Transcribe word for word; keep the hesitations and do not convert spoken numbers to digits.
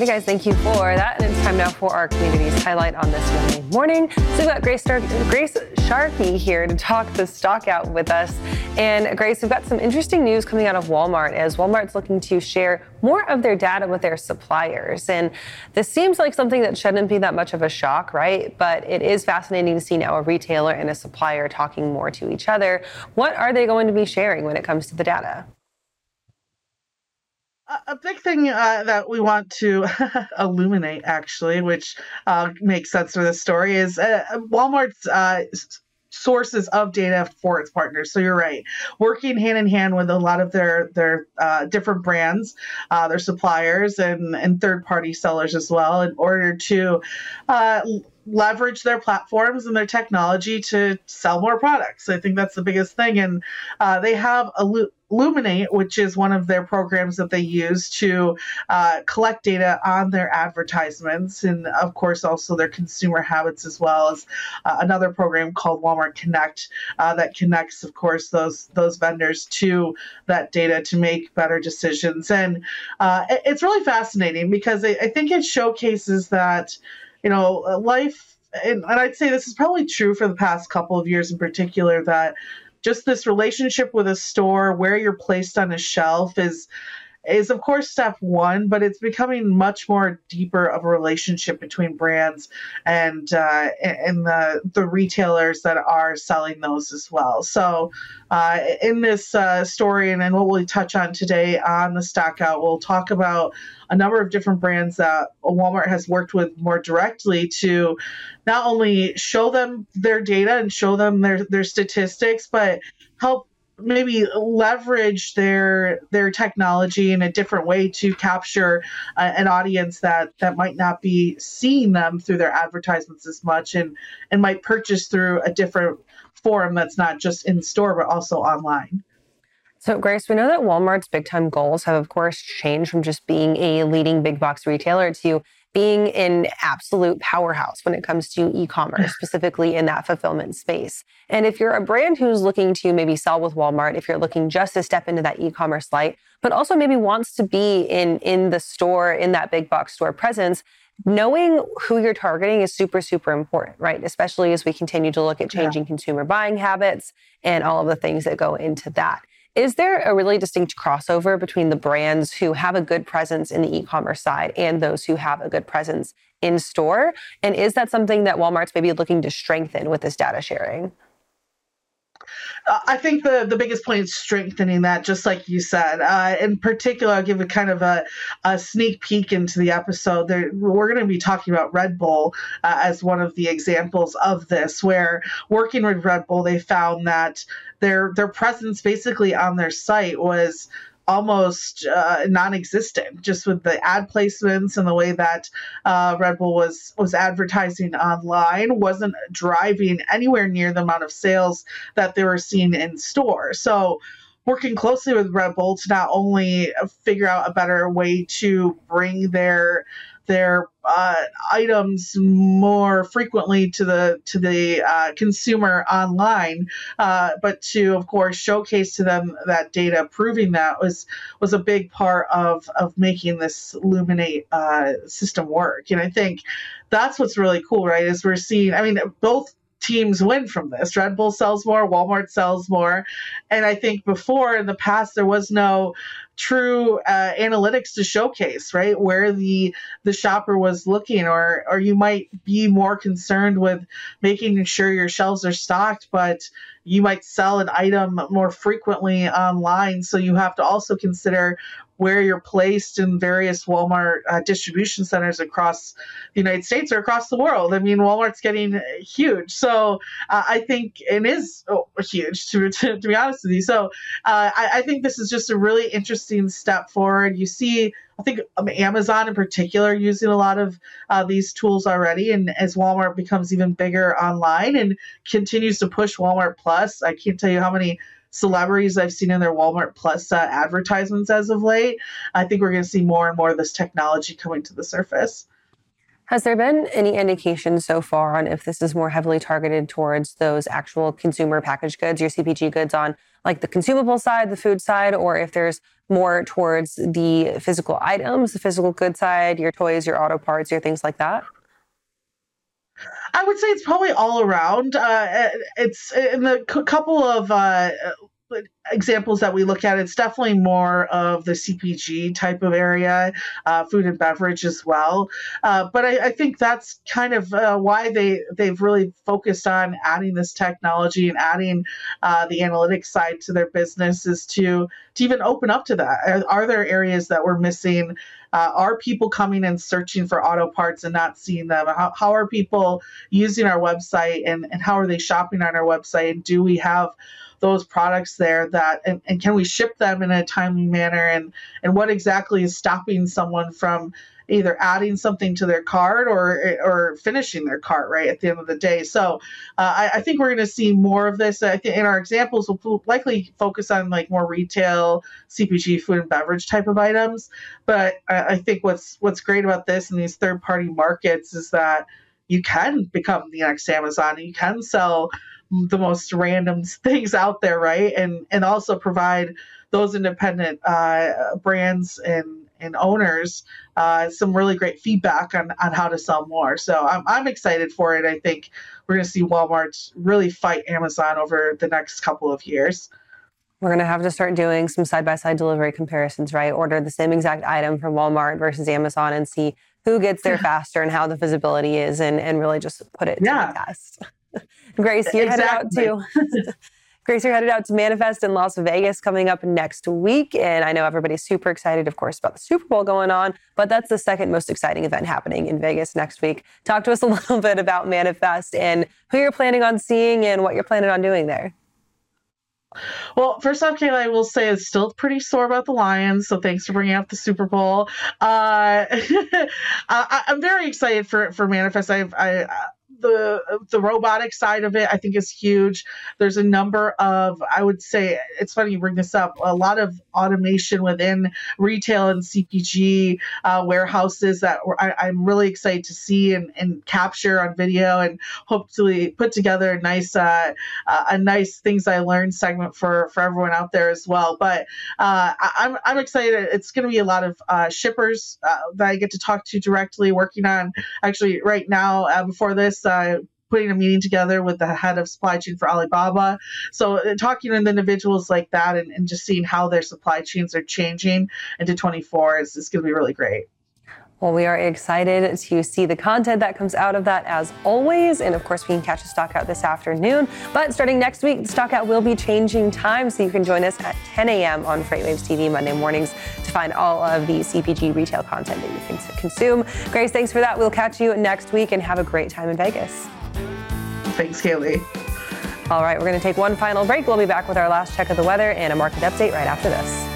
Alrighty, guys, thank you for that. And it's time now for our community's highlight on this Monday morning. So we've got Grace, Stark, Grace Sharkey here to talk the stock out with us. And Grace, we've got some interesting news coming out of Walmart as Walmart's looking to share more of their data with their suppliers. And this seems like something that shouldn't be that much of a shock, right? But it is fascinating to see now a retailer and a supplier talking more to each other. What are they going to be sharing when it comes to the data? A big thing uh, that we want to illuminate, actually, which uh, makes sense for this story, is uh, Walmart's uh, sources of data for its partners. So you're right, working hand in hand with a lot of their their uh, different brands, uh, their suppliers, and and third party sellers as well, in order to uh, leverage their platforms and their technology to sell more products. I think that's the biggest thing, and uh, they have a Illuminate, which is one of their programs that they use to uh, collect data on their advertisements, and of course also their consumer habits, as well as uh, another program called Walmart Connect uh, that connects, of course, those those vendors to that data to make better decisions. And uh, it, it's really fascinating because I, I think it showcases that, you know, life, and, and I'd say this is probably true for the past couple of years in particular, that just this relationship with a store, where you're placed on a shelf, is is of course step one, but it's becoming much more deeper of a relationship between brands and uh, and the the retailers that are selling those as well. So uh, in this uh, story, and then what we'll touch on today on the stock out, we'll talk about a number of different brands that Walmart has worked with more directly to not only show them their data and show them their their statistics, but help maybe leverage their their technology in a different way to capture uh, an audience that that might not be seeing them through their advertisements as much, and and might purchase through a different forum that's not just in store but also online. So, Grace, we know that Walmart's big time goals have, of course, changed from just being a leading big box retailer to being an absolute powerhouse when it comes to e-commerce, specifically in that fulfillment space. And if you're a brand who's looking to maybe sell with Walmart, if you're looking just to step into that e-commerce light, but also maybe wants to be in, in the store, in that big box store presence, knowing who you're targeting is super, super important, right? Especially as we continue to look at changing yeah. consumer buying habits and all of the things that go into that. Is there a really distinct crossover between the brands who have a good presence in the e-commerce side and those who have a good presence in store? And is that something that Walmart's maybe looking to strengthen with this data sharing? Uh, I think the, the biggest point is strengthening that, just like you said. Uh, in particular, I'll give a kind of a, a sneak peek into the episode. There, we're going to be talking about Red Bull uh, as one of the examples of this, where working with Red Bull, they found that their their presence basically on their site was almost uh, non-existent, just with the ad placements and the way that uh, Red Bull was was advertising online wasn't driving anywhere near the amount of sales that they were seeing in store. So working closely with Red Bull to not only figure out a better way to bring their their uh, items more frequently to the to the uh, consumer online, uh, but to, of course, showcase to them that data, proving that was was a big part of of making this Illuminate uh, system work. And I think that's what's really cool, right? Is we're seeing, I mean, both teams win from this. Red Bull sells more, Walmart sells more. And I think before, in the past, there was no true uh, analytics to showcase, right, where the the shopper was looking, or or you might be more concerned with making sure your shelves are stocked, but you might sell an item more frequently online. So you have to also consider where you're placed in various Walmart uh, distribution centers across the United States or across the world. I mean, Walmart's getting huge. So uh, I think it is oh, huge, to, to, to be honest with you. So uh, I, I think this is just a really interesting step forward. You see, I think um, Amazon in particular using a lot of uh, these tools already. And as Walmart becomes even bigger online and continues to push Walmart Plus, I can't tell you how many celebrities I've seen in their Walmart Plus uh, advertisements as of late. I think we're going to see more and more of this technology coming to the surface. Has there been any indication so far on if this is more heavily targeted towards those actual consumer packaged goods, your C P G goods on like the consumable side, the food side, or if there's more towards the physical items, the physical good side, your toys, your auto parts, your things like that? I would say it's probably all around. Uh, it's in the c- couple of uh, examples that we look at, it's definitely more of the C P G type of area, uh, food and beverage as well. Uh, but I, I think that's kind of uh, why they, they've really focused on adding this technology and adding uh, the analytics side to their business, is to, to even open up to that. Are, are there areas that we're missing? Uh, are people coming and searching for auto parts and not seeing them? How, how are people using our website, and, and how are they shopping on our website? And do we have those products there that, and, and can we ship them in a timely manner? And, and what exactly is stopping someone from either adding something to their cart or or finishing their cart, right, at the end of the day? So uh, I, I think we're going to see more of this. I think in our examples, we'll likely focus on like more retail, C P G, food and beverage type of items. But I, I think what's what's great about this in these third party markets is that you can become the next Amazon. You can sell the most random things out there, right? And and also provide those independent uh, brands and and owners uh, some really great feedback on, on how to sell more. So I'm I'm excited for it. I think we're going to see Walmart really fight Amazon over the next couple of years. We're going to have to start doing some side-by-side delivery comparisons, right? Order the same exact item from Walmart versus Amazon and see who gets there faster and how the visibility is, and, and really just put it yeah. to the test. Grace, you're exactly. headed out to Grace, you're headed out to Manifest in Las Vegas coming up next week. And I know everybody's super excited, of course, about the Super Bowl going on, but that's the second most exciting event happening in Vegas next week. Talk to us a little bit about Manifest and who you're planning on seeing and what you're planning on doing there. Well, first off, Kayla, I will say it's still pretty sore about the Lions, so thanks for bringing up the Super Bowl. Uh, I, I'm very excited for for Manifest. I've I. The the robotic side of it, I think, is huge. There's a number of, I would say, it's funny you bring this up, a lot of automation within retail and C P G uh, warehouses that I, I'm really excited to see and, and capture on video, and hopefully put together a nice uh, uh, a nice things I learned segment for, for everyone out there as well. But uh, I, I'm I'm excited. It's going to be a lot of uh, shippers uh, that I get to talk to directly, working on actually right now uh, before this. Uh, putting a meeting together with the head of supply chain for Alibaba. So uh, talking with individuals like that, and, and just seeing how their supply chains are changing into twenty-four is, is going to be really great. Well, we are excited to see the content that comes out of that as always. And of course, we can catch a stock out this afternoon. But starting next week, the stock out will be changing time. So you can join us at ten a.m. on FreightWaves T V Monday mornings to find all of the C P G retail content that you can consume. Grace, thanks for that. We'll catch you next week and have a great time in Vegas. Thanks, Kaylee. All right, we're going to take one final break. We'll be back with our last check of the weather and a market update right after this.